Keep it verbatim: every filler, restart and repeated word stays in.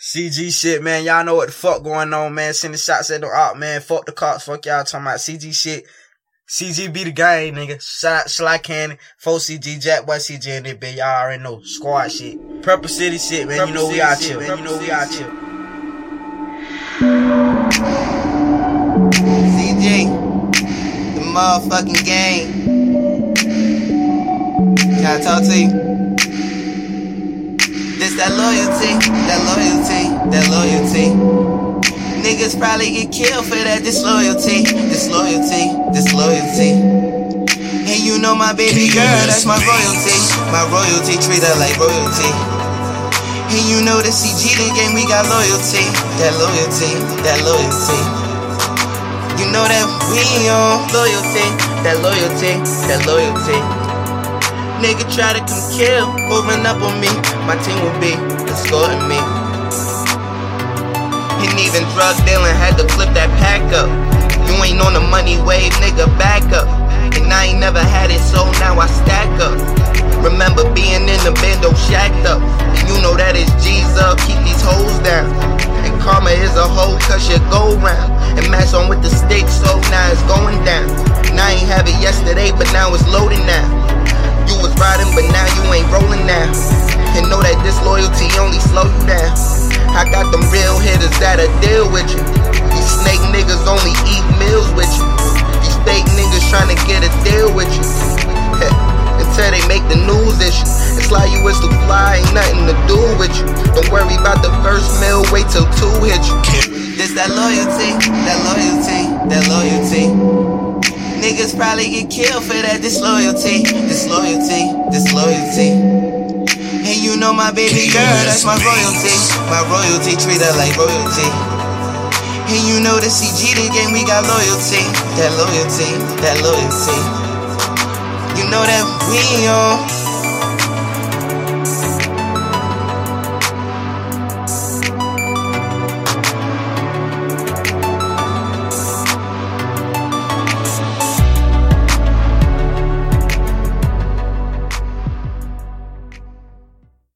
C G shit, man. Y'all know what the fuck going on, man. Sending shots at the op, man. Fuck the cops. Fuck y'all talking about C G shit. C G be the gang, nigga. Shout out Sly Cannon, four C G, Jack Boy C G in this bitch. Y'all already know. Squad shit. Purple City shit, man. You know we out here, man. You know we out here. C G, the motherfucking gang. Can I talk to you? This that loyalty, that loyalty, that loyalty. Niggas probably get killed for that disloyalty, disloyalty, disloyalty. And you know my baby girl, that's my royalty, my royalty, treat her like royalty. And you know the C G the game, we got loyalty, that loyalty, that loyalty. You know that we on loyalty, that loyalty, that loyalty. Nigga try to come kill, moving up on me, my team will be escorting me. And even drug dealing had to flip that pack up. You ain't on the money wave, nigga, back up. And I ain't never had it, so now I stack up. Remember being in the bando shacked up. And you know that it's G's up, keep these hoes down. And karma is a hoe, cause you go round. And match on with the stick, so now it's going down. And I ain't have it yesterday, but now it's loading now. You was riding, but now you ain't rolling now. And know that disloyalty only slow you down. I got them real hitters that'll deal with you. These snake niggas only eat meals with you. These fake niggas tryna get a deal with you. Until they make the news issue. It's like you was to fly, ain't nothing to do with you. Don't worry about the first meal, wait till two hit you. This that loyalty, that loyalty, that loyalty. Niggas probably get killed for that disloyalty, disloyalty, disloyalty. And you know my baby girl, that's my royalty, my royalty, treat her like royalty. And you know the C G the game, we got loyalty, that loyalty, that loyalty. You know that we on